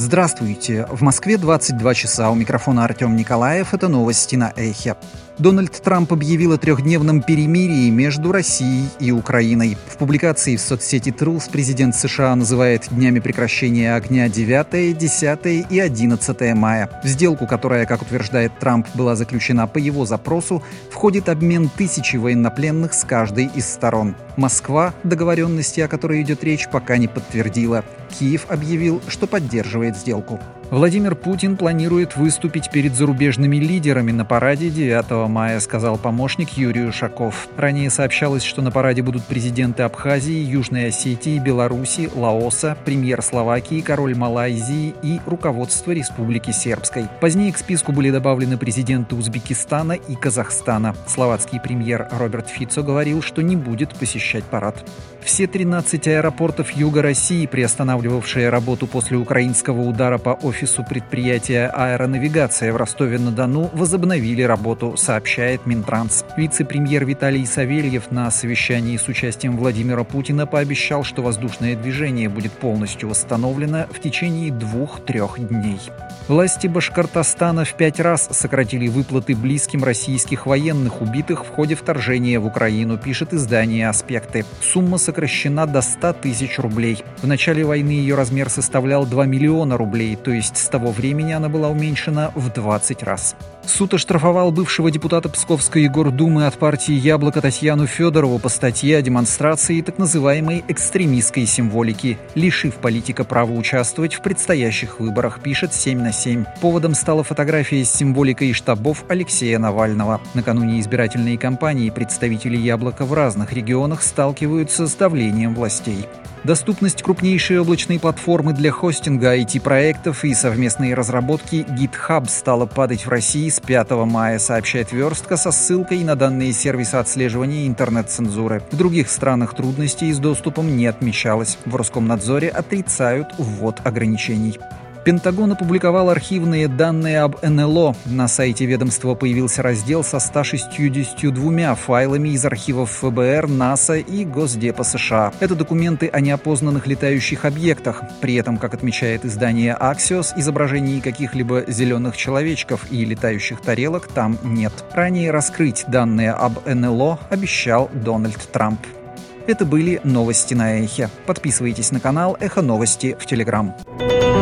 Здравствуйте. В Москве 22 часа. У микрофона Артем Николаев. Это новости на Эхе. Дональд Трамп объявил о трехдневном перемирии между Россией и Украиной. В публикации в соцсети Truth президент США называет днями прекращения огня 9, 10 и 11 мая. В сделку, которая, как утверждает Трамп, была заключена по его запросу, входит обмен 1000 военнопленных с каждой из сторон. Москва договоренности, о которой идет речь, пока не подтвердила. Киев объявил, что поддерживает сделку. Владимир Путин планирует выступить перед зарубежными лидерами на параде 9 мая, сказал помощник Юрий Ушаков. Ранее сообщалось, что на параде будут президенты Абхазии, Южной Осетии, Беларуси, Лаоса, премьер Словакии, король Малайзии и руководство Республики Сербской. Позднее к списку были добавлены президенты Узбекистана и Казахстана. Словацкий премьер Роберт Фицо говорил, что не будет посещать парад. Все 13 аэропортов Юга России, приостанавливавшие работу после украинского удара по офису предприятия «Аэронавигация» в Ростове-на-Дону, возобновили работу, сообщает Минтранс. Вице-премьер Виталий Савельев на совещании с участием Владимира Путина пообещал, что воздушное движение будет полностью восстановлено в течение 2-3 дней. Власти Башкортостана в 5 раз сократили выплаты близким российских военных, убитых в ходе вторжения в Украину, пишет издание «Аспекты». Сумма сокращена до 100 тысяч рублей. В начале войны ее размер составлял 2 миллиона рублей, то есть с того времени она была уменьшена в 20 раз. Суд оштрафовал бывшего депутата Псковской гордумы от партии «Яблоко» Татьяну Федорову по статье о демонстрации так называемой экстремистской символики, лишив политика права участвовать в предстоящих выборах, пишет 7/7. Поводом стала фотография с символикой штабов Алексея Навального. Накануне избирательной кампании представители «Яблока» в разных регионах сталкиваются с давлением властей. Доступность крупнейшей облачной платформы для хостинга IT-проектов и совместной разработки GitHub стала падать в России с 5 мая, сообщает Верстка со ссылкой на данные сервиса отслеживания интернет-цензуры. В других странах трудностей с доступом не отмечалось. В Роскомнадзоре отрицают ввод ограничений. Пентагон опубликовал архивные данные об НЛО. На сайте ведомства появился раздел со 162 файлами из архивов ФБР, НАСА и Госдепа США. Это документы о неопознанных летающих объектах. При этом, как отмечает издание Axios, изображений каких-либо зеленых человечков и летающих тарелок там нет. Ранее раскрыть данные об НЛО обещал Дональд Трамп. Это были новости на Эхе. Подписывайтесь на канал Эхо Новости в Телеграм.